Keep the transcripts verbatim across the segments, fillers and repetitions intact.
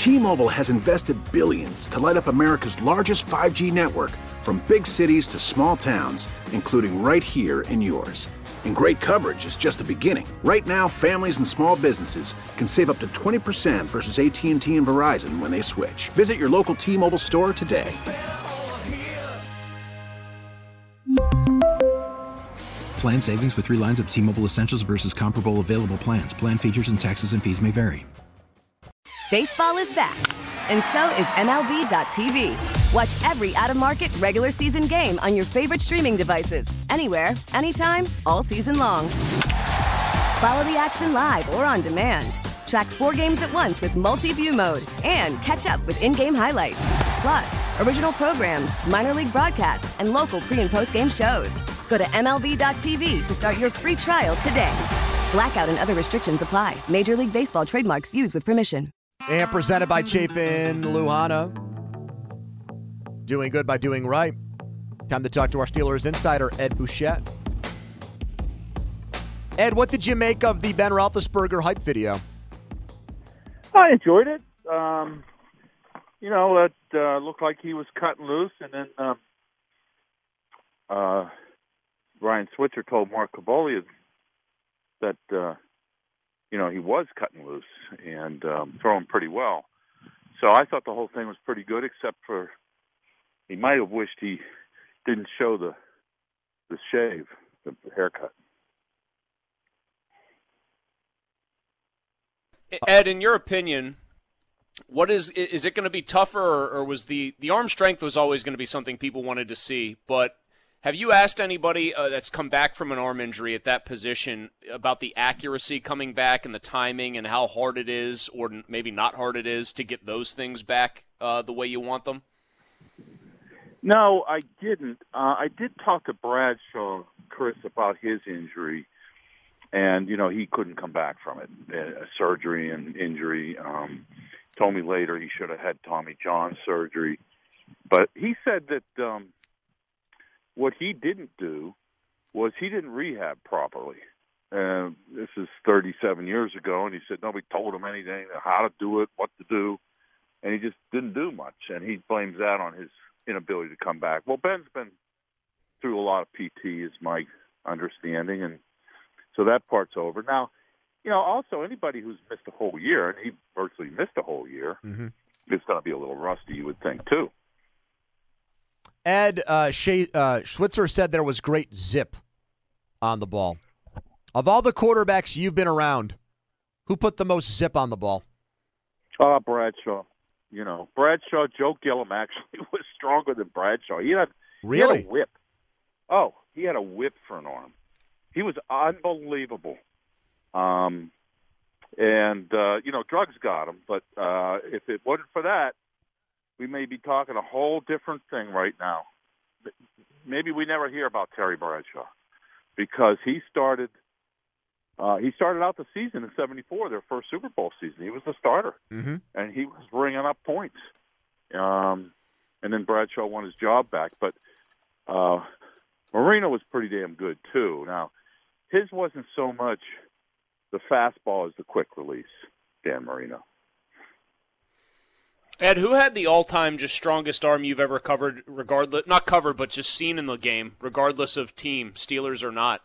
T-Mobile has invested billions to light up America's largest five G network, from big cities to small towns, including right here in yours. And great coverage is just the beginning. Right now, families and small businesses can save up to twenty percent versus A T and T and Verizon when they switch. Visit your local T-Mobile store today. Plan savings with three lines of T-Mobile Essentials versus comparable available plans. Plan features and taxes and fees may vary. Baseball is back, and so is M L B dot T V. Watch every out-of-market regular season game on your favorite streaming devices, anywhere, anytime, all season long. Follow the action live or on demand. Track four games at once with multi-view mode and catch up with in-game highlights. Plus, original programs, minor league broadcasts, and local pre- and post-game shows. Go to M L B dot T V to start your free trial today. Blackout and other restrictions apply. Major League Baseball trademarks used with permission. And presented by Chafin Luhana. Doing good by doing right. Time to talk to our Steelers insider, Ed Bouchette. Ed, what did you make of the Ben Roethlisberger hype video? I enjoyed it. Um, you know, it uh, looked like he was cutting loose, and then um, uh, Ryan Switzer told Mark Kabolia that, uh, you know, he was cutting loose and um, throwing pretty well. So I thought the whole thing was pretty good, except for he might have wished he didn't show the the shave, the haircut. Ed, in your opinion, what is is it going to be tougher, or, or was the, the arm strength was always going to be something people wanted to see? But have you asked anybody uh, that's come back from an arm injury at that position about the accuracy coming back and the timing and how hard it is, or maybe not hard it is, to get those things back uh, the way you want them? No, I didn't. Uh, I did talk to Bradshaw, Chris, about his injury. And, you know, he couldn't come back from it, uh, surgery and injury. Um, told me later he should have had Tommy John surgery. But he said that um, what he didn't do was he didn't rehab properly. Uh, this is thirty-seven years ago, and he said nobody told him anything, how to do it, what to do. And he just didn't do much. And he blames that on his inability to come back. Well, Ben's been through a lot of P T, is my understanding, and so that part's over. Now, you know, also anybody who's missed a whole year, and he virtually missed a whole year, mm-hmm. is going to be a little rusty, you would think, too. Ed, uh, Shea, uh, Schwitzer said there was great zip on the ball. Of all the quarterbacks you've been around, who put the most zip on the ball? Uh, Bradshaw. You know, Bradshaw, Joe Gillum actually was stronger than Bradshaw. He had, really? He had a whip. Oh, he had a whip for an arm. He was unbelievable. Um, and, uh, you know, drugs got him. But uh, if it wasn't for that, we may be talking a whole different thing right now. Maybe we never hear about Terry Bradshaw, because he started uh, he started out the season in seventy-four, their first Super Bowl season. He was the starter, mm-hmm. and he was bringing up points. Um, and then Bradshaw won his job back. But uh, Marino was pretty damn good, too. Now, his wasn't so much the fastball as the quick release, Dan Marino. Ed, who had the all-time just strongest arm you've ever covered, regardless, not covered, but just seen in the game, regardless of team, Steelers or not?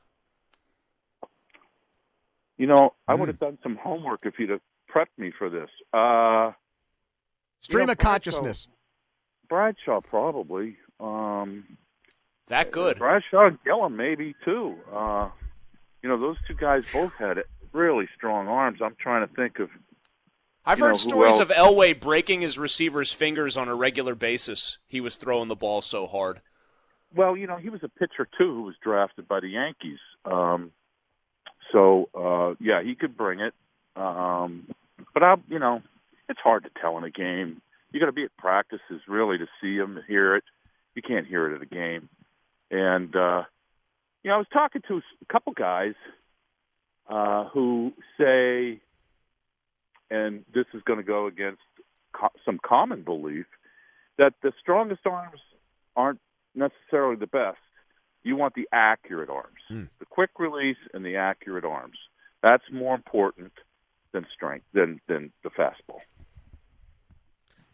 You know, I mm. would have done some homework if you'd have prepped me for this. Uh, Stream you know, of consciousness. Bradshaw, probably. Um, that good. Bradshaw and Gillum, maybe, too. Uh, you know, those two guys both had really strong arms. I'm trying to think of I've you heard know, stories of Elway breaking his receiver's fingers on a regular basis. He was throwing the ball so hard. Well, you know, he was a pitcher, too, who was drafted by the Yankees. Um, so, uh, yeah, he could bring it. Um, but, I, you know, it's hard to tell in a game. You got to be at practices, really, to see him, to hear it. You can't hear it at a game. And, uh, you know, I was talking to a couple guys uh, who say, and this is going to go against co- some common belief, that the strongest arms aren't necessarily the best. You want the accurate arms, mm. the quick release and the accurate arms. That's more important than strength, than, than the fastball.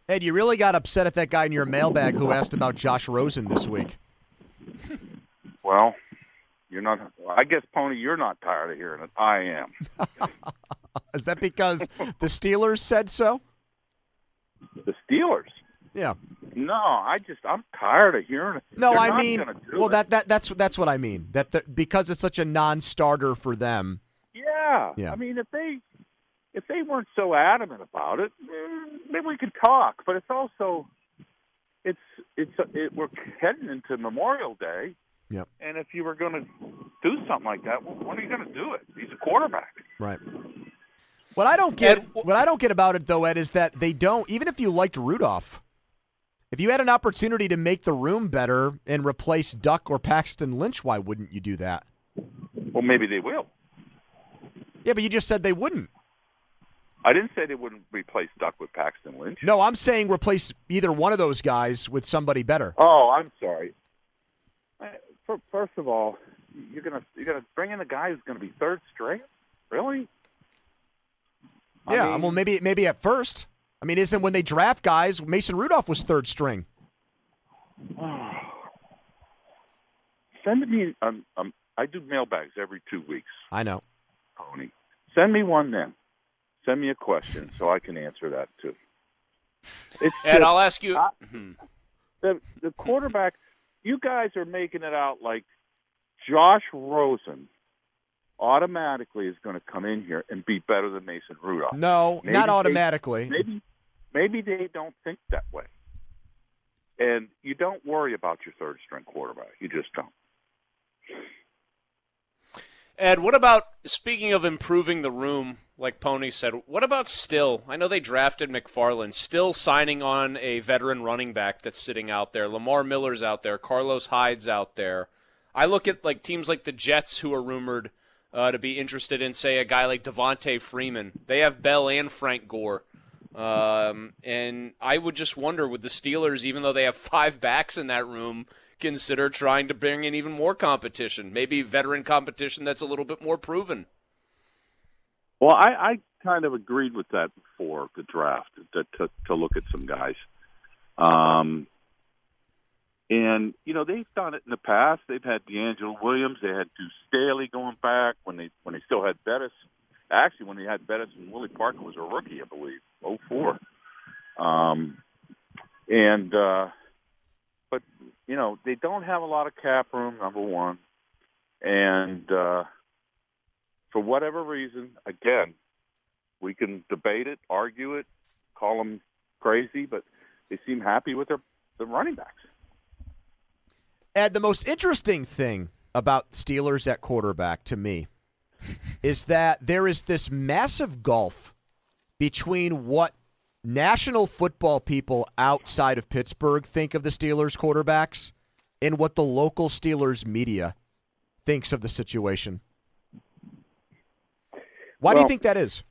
Ed, you really got upset at that guy in your mailbag who asked about Josh Rosen this week. Well, you're not. I guess, Pony, you're not tired of hearing it. I am. Is that because the Steelers said so? The Steelers? Yeah. No, I just I'm tired of hearing it. No, They're I not mean, gonna do well, it. that that that's that's what I mean. That the, because it's such a non-starter for them. Yeah. Yeah. I mean, if they if they weren't so adamant about it, eh, maybe we could talk. But it's also it's it's it, we're heading into Memorial Day. Yep. And if you were going to do something like that, well, when are you going to do it? He's a quarterback. Right. What I don't get, Ed, what I don't get about it though, Ed, is that they don't. Even if you liked Rudolph, if you had an opportunity to make the room better and replace Duck or Paxton Lynch, why wouldn't you do that? Well, maybe they will. Yeah, but you just said they wouldn't. I didn't say they wouldn't replace Duck with Paxton Lynch. No, I'm saying replace either one of those guys with somebody better. Oh, I'm sorry. First of all, you're gonna you're gonna bring in a guy who's gonna be third string? Really? Yeah, I mean, well, maybe maybe at first. I mean, isn't when they draft guys, Mason Rudolph was third string. Send me. Um, um, I do mailbags every two weeks. I know. Tony, send me one then. Send me a question so I can answer that too. It's Ed, just, I'll ask you. I, the the quarterback. You guys are making it out like Josh Rosen automatically is going to come in here and be better than Mason Rudolph. No, maybe not they, automatically. Maybe, maybe they don't think that way. And you don't worry about your third string quarterback. You just don't. Ed, what about, speaking of improving the room, like Pony said, what about Still? I know they drafted McFarland. Still signing on a veteran running back that's sitting out there. Lamar Miller's out there. Carlos Hyde's out there. I look at like teams like the Jets who are rumored uh, to be interested in, say, a guy like Devontae Freeman. They have Bell and Frank Gore. Um, and I would just wonder, would the Steelers, even though they have five backs in that room, consider trying to bring in even more competition, maybe veteran competition that's a little bit more proven? Well, I, I kind of agreed with that before the draft, to, to, to look at some guys. Um, and, you know, they've done it in the past. They've had D'Angelo Williams. They had Deuce Staley going back when they when they still had Bettis. Actually, when they had Bettis and Willie Parker was a rookie, I believe, oh four. Um, and, uh, but, you know, they don't have a lot of cap room, number one. And uh, for whatever reason, again, we can debate it, argue it, call them crazy, but they seem happy with their, their running backs. Ed, the most interesting thing about Steelers at quarterback to me is that there is this massive gulf between what national football people outside of Pittsburgh think of the Steelers quarterbacks and what the local Steelers media thinks of the situation. Why Well, do you think that is?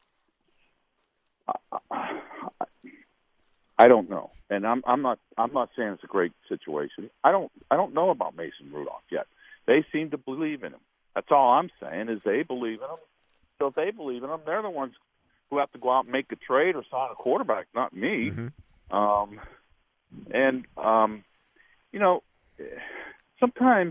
I don't know, and I'm I'm not I'm not saying it's a great situation. I don't I don't know about Mason Rudolph yet. They seem to believe in him. That's all I'm saying is they believe in him. So if they believe in him, they're the ones who have to go out and make a trade or sign a quarterback, not me. Mm-hmm. Um, and um, you know, sometimes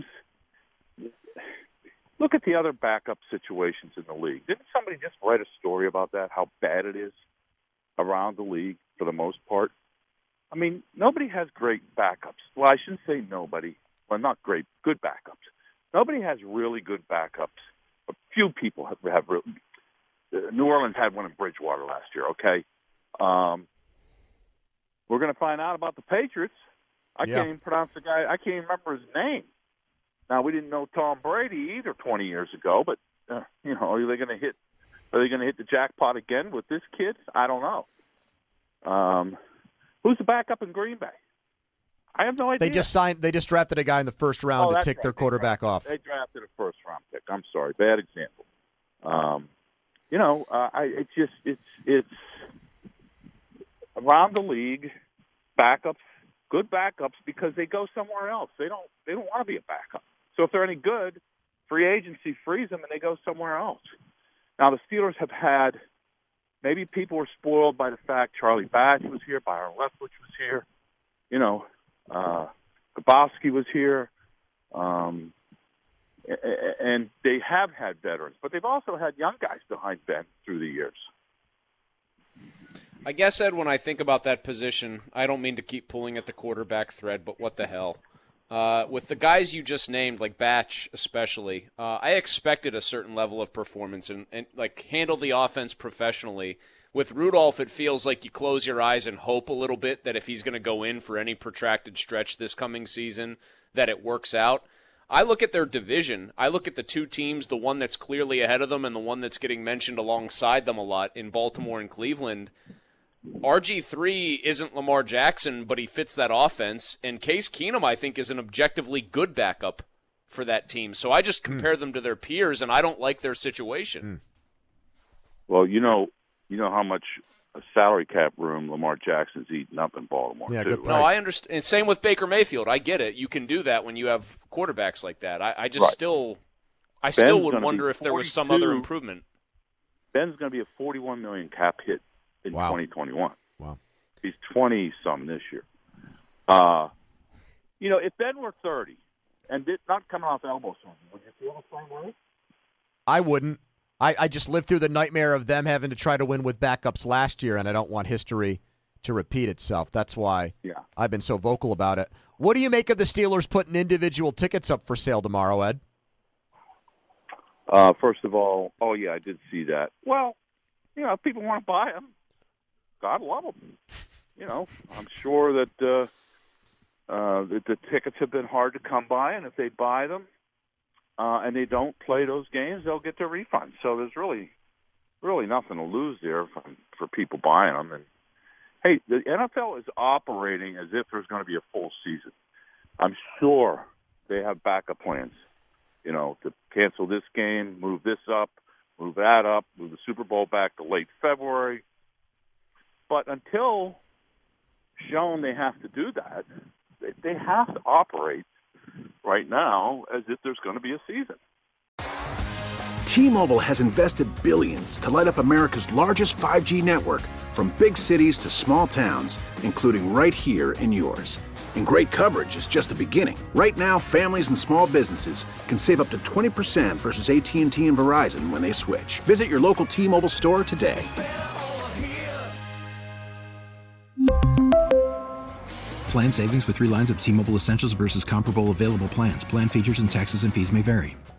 look at the other backup situations in the league. Didn't somebody just write a story about that? How bad it is around the league for the most part. I mean, nobody has great backups. Well, I shouldn't say nobody. Well, not great, good backups. Nobody has really good backups. A few people have, have real. Uh, New Orleans had one in Bridgewater last year. Okay, um, we're going to find out about the Patriots. I Yeah. can't even pronounce the guy. I can't even remember his name. Now we didn't know Tom Brady either twenty years ago, but uh, you know, are they going to hit? Are they going to hit the jackpot again with this kid? I don't know. Um, who's the backup in Green Bay? I have no idea. They just signed. They just drafted a guy in the first round Oh, to that's take right. their They quarterback drafted, off. They drafted a first round pick. I'm sorry, bad example. Um, you know, uh, I it's just it's it's around the league, backups, good backups because they go somewhere else. They don't they don't want to be a backup. So if they're any good, free agency frees them and they go somewhere else. Now the Steelers have had maybe people were spoiled by the fact Charlie Batch was here, Byron Leftwich was here, you know, uh, Grabowski was here, um, and they have had veterans, but they've also had young guys behind Ben through the years. I guess, Ed, when I think about that position, I don't mean to keep pulling at the quarterback thread, but what the hell? Uh, with the guys you just named, like Batch especially, uh, I expected a certain level of performance and, and like handle the offense professionally. With Rudolph, it feels like you close your eyes and hope a little bit that if he's going to go in for any protracted stretch this coming season, that it works out. I look at their division. I look at the two teams, the one that's clearly ahead of them and the one that's getting mentioned alongside them a lot in Baltimore and Cleveland. R G three isn't Lamar Jackson, but he fits that offense. And Case Keenum, I think, is an objectively good backup for that team. So I just compare mm. them to their peers, and I don't like their situation. Mm. Well, you know, you know how much salary cap room Lamar Jackson's eating up in Baltimore, yeah, too. Good right? No, I understand. And same with Baker Mayfield. I get it. You can do that when you have quarterbacks like that. I, I just right. still, I Ben's still would wonder if there was some other forty-two improvement. Ben's going to be a forty-one million dollars cap hit in wow. twenty twenty-one. Wow. He's twenty-some this year. Uh, you know, if Ben were thirty and did not coming off elbow surgery, would you feel the same way? I wouldn't. I, I just lived through the nightmare of them having to try to win with backups last year, and I don't want history to repeat itself. That's why yeah. I've been so vocal about it. What do you make of the Steelers putting individual tickets up for sale tomorrow, Ed? Uh, first of all, oh, yeah, I did see that. Well, you know, if people want to buy them, God love them. You know, I'm sure that uh, uh, the, the tickets have been hard to come by, and if they buy them uh, and they don't play those games, they'll get their refund. So there's really, really nothing to lose there for, for people buying them. And hey, the N F L is operating as if there's going to be a full season. I'm sure they have backup plans, you know, to cancel this game, move this up, move that up, move the Super Bowl back to late February. But until shown they have to do that, they have to operate right now as if there's going to be a season. T-Mobile has invested billions to light up America's largest five G network, from big cities to small towns, including right here in yours. And great coverage is just the beginning. Right now, families and small businesses can save up to twenty percent versus A T and T and Verizon when they switch. Visit your local T-Mobile store today. Plan savings with three lines of T-Mobile Essentials versus comparable available plans. Plan features and taxes and fees may vary.